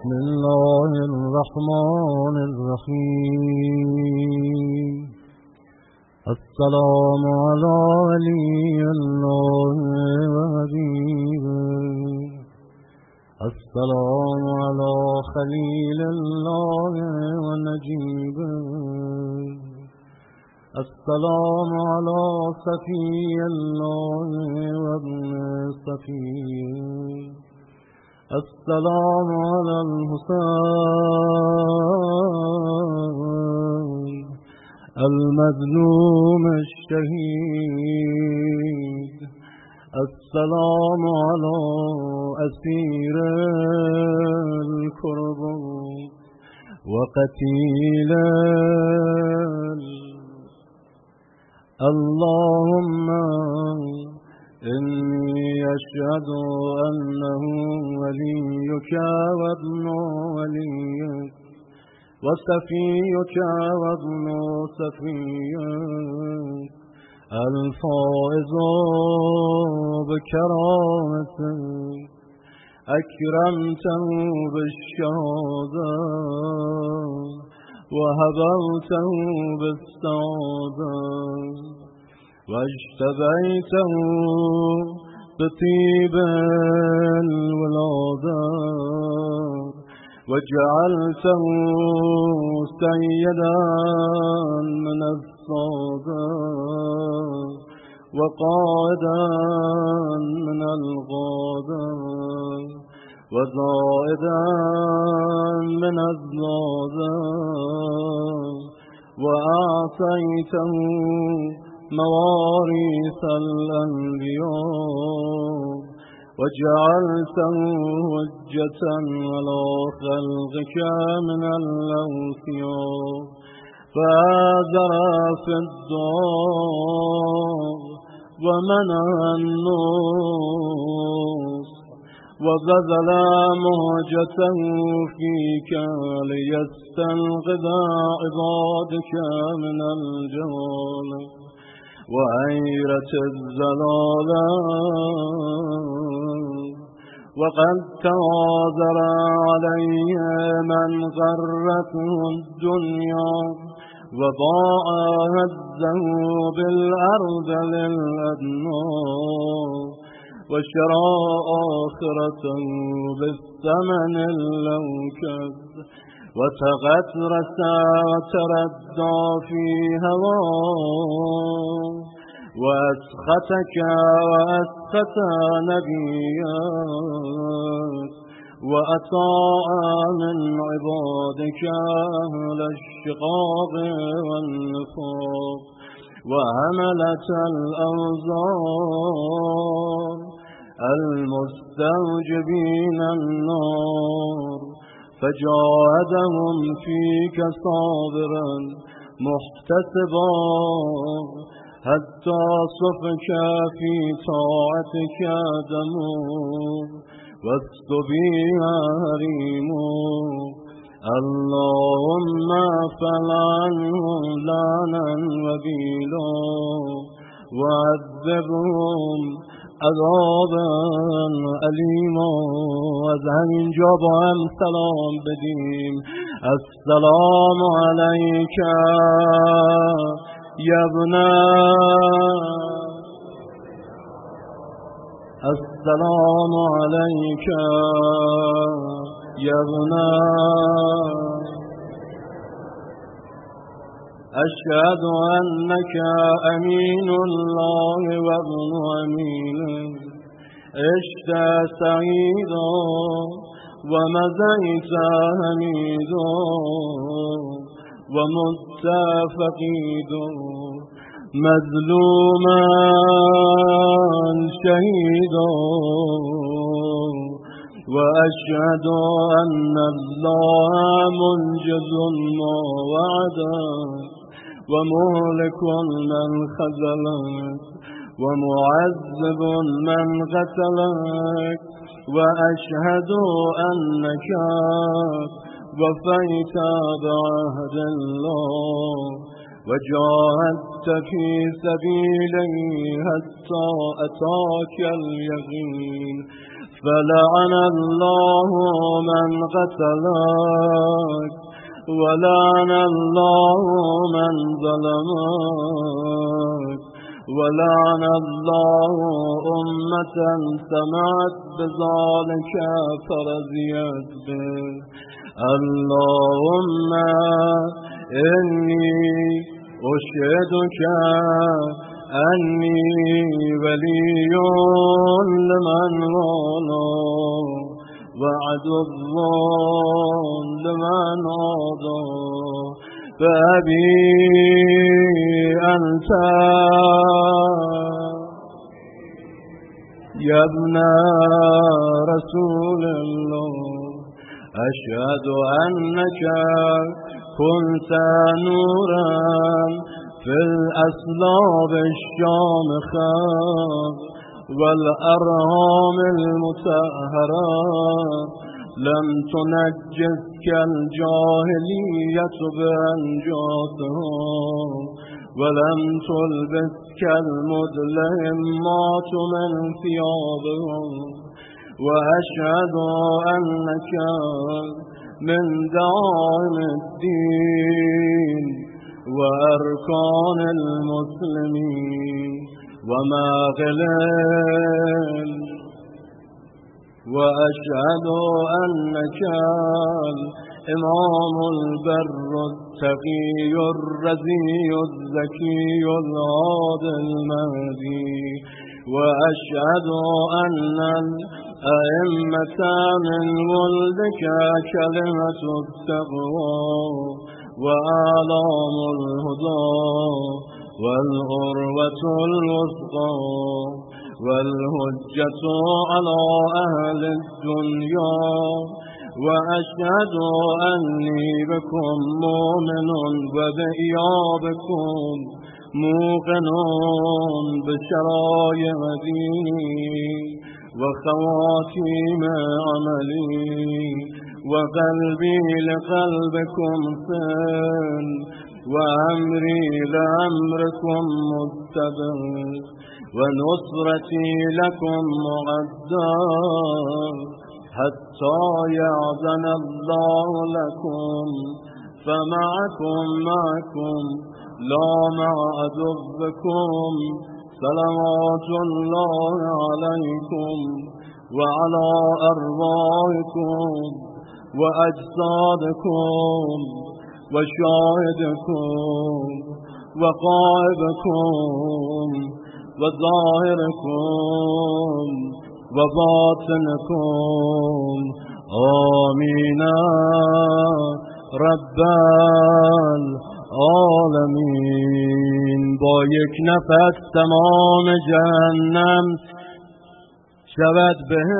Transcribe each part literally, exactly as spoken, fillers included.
بسم الله الرحمن الرحيم. السلام على ولي الله وحبيبه، السلام على خليل الله ونجيبه، السلام على صفي الله وابن صفيه، السلام على الحسين المظلوم الشهيد، السلام على أسير الكرب وقتيل اللهم إني أشهد أنه وليك وابن وليك وصفيك وابن صفيك الفائز بكرامتك، أكرمته بالشهادة وهبوته بالسعادة، واجتبيته بطيب الولادة، وجعلته سيدا من السادة، وقائدا من الغادة، وزائدا من الزادة، وأعطيته مواريث الأنبياء، وجعلته حجة على خلقك من الأوصياء، فآذر في الدار ومنع الناس، وبذل مهجته فيك ليستنقذ عبادك من الجهال وعيرة الزلالة، وقد تواذر علي من غرته الدنيا وباع هزه بالأرض للأدنى، وشرى آخرته بالثمن اللوكد، وتغترس وتردى في هواه، وأسختك وأسخت نبيك، وأطاع من عبادك أهل الشقاق والنفاق وهملة الأوزار المستوجبين النار، فجاهدهم فيك صابرا محتسبا حتى صفك في طاعتك دمه واستبيها هريمه. اللهم فلعنهم لعنا وبيلا، وعذبهم عذابا أليما. از همین جا با هم سلام بدیم. السلام علیک یا ابن، السلام علیک یا ابن، أشهد أنك أمين الله وابن أمينه، عشت سعيدا ومزيت حميدا ومت فقيدا مظلوما شهيدا، وأشهد أن الله منجز ما وعده ومهلك من خذلك ومعذب من قتلك، وأشهد أنك وفيت بعهد الله وجاهدت في سبيله حتى أتاك اليقين، فلعن الله من قتلك ولعن الله من ظلمك ولعن الله أمة سمعت بذلك فرضيت به. اللهم إني أشهدك أني ولي لمن والاه وعدو لمن عاداه فأبي أنت يا ابن رسول الله. أشهد أنك كنت نورا في الأسلاب الشامخة والأرهام المطهرة لم تنجسك الجاهلية بأنجاسهم ولم تلبسك المدلهمات من ثيابهم. وأشهد أنك من دعائم الدين وأركان المسلمين وماغلل. وأشهد أنك الإمام البر التقي الرزي الزكي العادل المهدي. وأشهد أن الأئمة من ولدك كلمة التقوى وآلام الهدى والغروة الوثقى والهجة على أهل الدنيا. وأشهد أني بكم مؤمن وبإيابكم موقن بشرائع ديني وخواتيم عملي وقلبي لقلبكم سن وأمري لأمركم متبع ونصرتي لكم معدى حتى يأذن الله لكم فمعكم معكم لا مع عدوكم. صلوات الله عليكم وعلى أرواحكم وأجسادكم وشاهدكم وغائبكم وظاهركم وباطنكم. آمين رب العالمین. با یک نفس تمام جهنم شود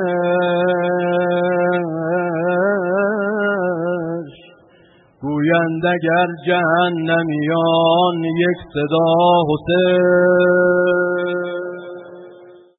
بهش. گویند اگر جهنمیان یک صدا حسین